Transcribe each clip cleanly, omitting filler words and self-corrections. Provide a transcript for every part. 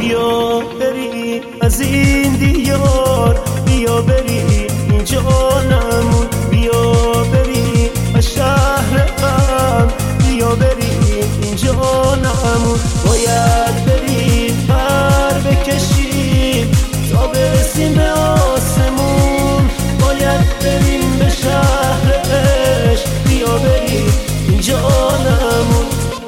بیا بریم از این دیار، بیا بریم این جانمون، بیا بریم از شهر غم، بیا بریم این جانمون. باید بریم پر بکشیم تا برسیم به آسمون، باید بریم به شهر عشق، بیا بریم این جانمون.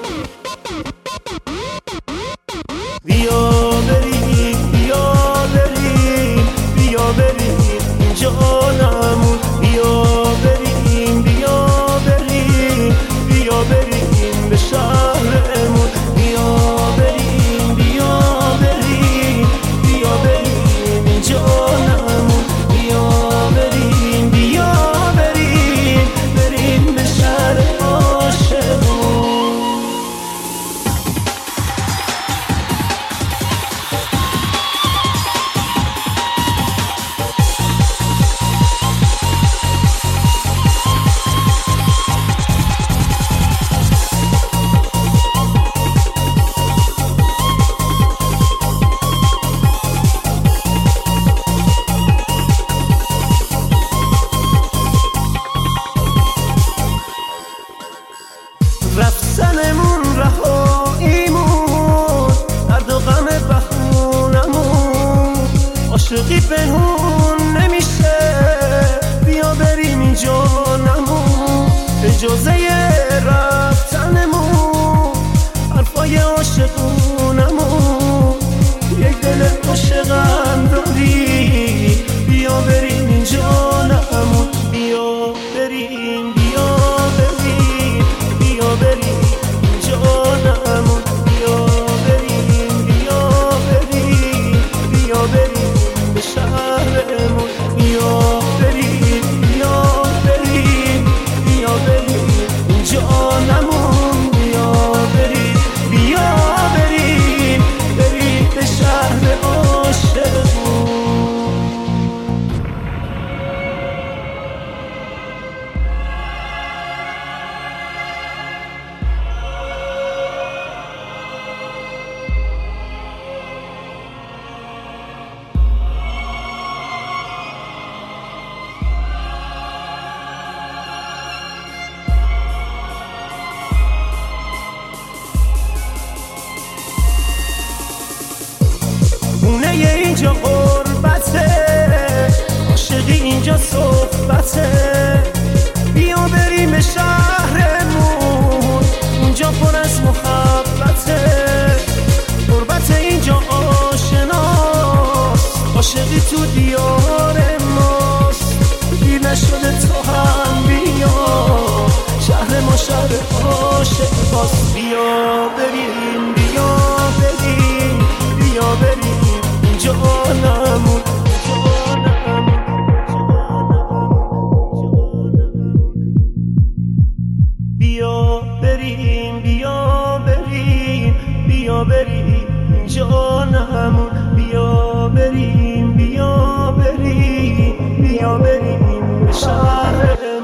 بیا بریم بیا بریم بیا بریم این جانمون، بیا بریم بیا بریم بیا بریم به شهرمون، بیا بریم بیا بریم بیا بریم این جانمون، بیا بریم بیا بریم بریم به شهر عاشقون. رفتنمون رهاییمون، درد و غم بخونمون، عاشقی پنهون نمیشه، بیا بریم این جانمون. اجازه رفتنمون حرفای عاشقونمون، یک دل عاشقم داری، بیا بریم این جانمون، بیا بریم بیا بریم بیا بریم این جانمون، بیا بریم بیا بریم بیا بریم به شهرمون، بیا بریم بیا بریم بیا بریم این جانمون، بیا بریم بیا بریم بریم به شهر عاشقون. خونه اینجا غربته، عاشقی اینجا صحبته، بیا بریم به شهرمون، اونجا پر از محبته، غربت اینجا آشناست، عاشقی تو دیار ماست، دیر نشده تو هم بیا، شهر ما شهر عاشق باست، بیا بریم بیا بریم بیا بریم جانمون. بیا بریم بیا بریم بیا بریم جانمون، بیا بریم بیا بریم بیا بریم شهر